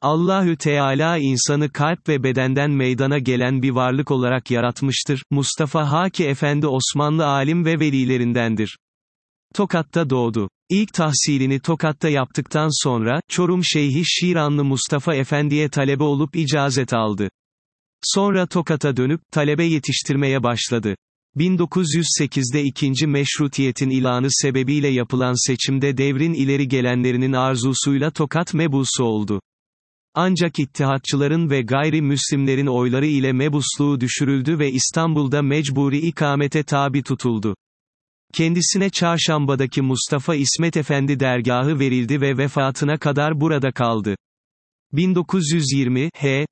Allahü Teala insanı kalp ve bedenden meydana gelen bir varlık olarak yaratmıştır. Mustafa Haki Efendi Osmanlı alim ve velilerindendir. Tokat'ta doğdu. İlk tahsilini Tokat'ta yaptıktan sonra, Çorum Şeyhi Şiranlı Mustafa Efendi'ye talebe olup icazet aldı. Sonra Tokat'a dönüp, talebe yetiştirmeye başladı. 1908'de ikinci meşrutiyetin ilanı sebebiyle yapılan seçimde devrin ileri gelenlerinin arzusuyla Tokat mebusu oldu. Ancak İttihatçıların ve gayrimüslimlerin oyları ile mebusluğu düşürüldü ve İstanbul'da mecburi ikamete tabi tutuldu. Kendisine Çarşamba'daki Mustafa İsmet Efendi dergahı verildi ve vefatına kadar burada kaldı. 1920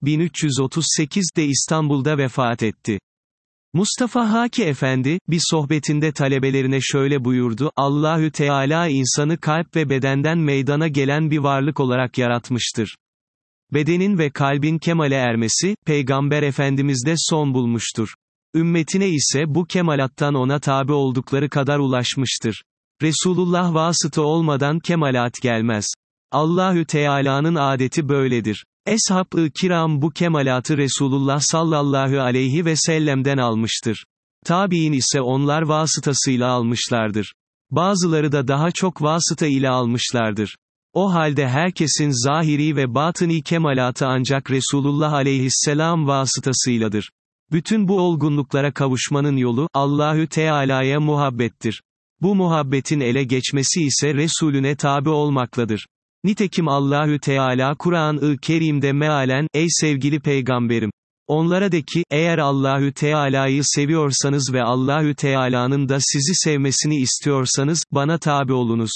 1338'de İstanbul'da vefat etti. Mustafa Haki Efendi, bir sohbetinde talebelerine şöyle buyurdu: Allahü Teala insanı kalp ve bedenden meydana gelen bir varlık olarak yaratmıştır. Bedenin ve kalbin kemale ermesi, Peygamber Efendimiz'de son bulmuştur. Ümmetine ise bu kemalattan ona tabi oldukları kadar ulaşmıştır. Resulullah vasıta olmadan kemalat gelmez. Allahü Teala'nın adeti böyledir. Eshab-ı kiram bu kemalatı Resulullah sallallahu aleyhi ve sellem'den almıştır. Tabiin ise onlar vasıtasıyla almışlardır. Bazıları da daha çok vasıta ile almışlardır. O halde herkesin zahiri ve batıni kemalatı ancak Resulullah aleyhisselam vasıtasıyladır. Bütün bu olgunluklara kavuşmanın yolu, Allahü Teala'ya muhabbettir. Bu muhabbetin ele geçmesi ise Resulüne tabi olmakladır. Nitekim Allahü Teala Kur'an-ı Kerim'de mealen, ey sevgili peygamberim, onlara de ki, eğer Allahü Teala'yı seviyorsanız ve Allahü Teala'nın da sizi sevmesini istiyorsanız, bana tabi olunuz.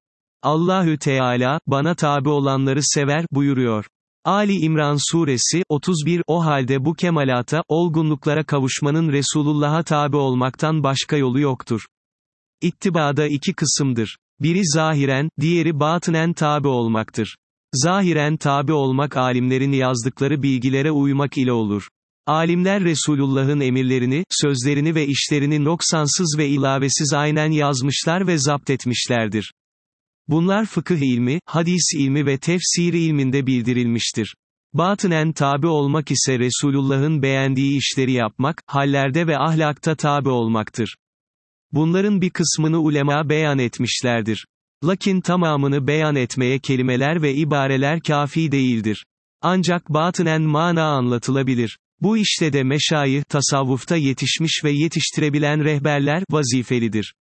Allahü Teala, bana tabi olanları sever, buyuruyor. Ali İmran Suresi, 31, o halde bu kemalata, olgunluklara kavuşmanın Resulullah'a tabi olmaktan başka yolu yoktur. İttibada iki kısımdır. Biri zahiren, diğeri batınen tabi olmaktır. Zahiren tabi olmak alimlerin yazdıkları bilgilere uymak ile olur. Alimler Resulullah'ın emirlerini, sözlerini ve işlerini noksansız ve ilavesiz aynen yazmışlar ve zapt etmişlerdir. Bunlar fıkıh ilmi, hadis ilmi ve tefsir ilminde bildirilmiştir. Batınen tabi olmak ise Resulullah'ın beğendiği işleri yapmak, hallerde ve ahlakta tabi olmaktır. Bunların bir kısmını ulema beyan etmişlerdir. Lakin tamamını beyan etmeye kelimeler ve ibareler kafi değildir. Ancak batınen mana anlatılabilir. Bu işte de meşayih, tasavvufta yetişmiş ve yetiştirebilen rehberler, vazifelidir.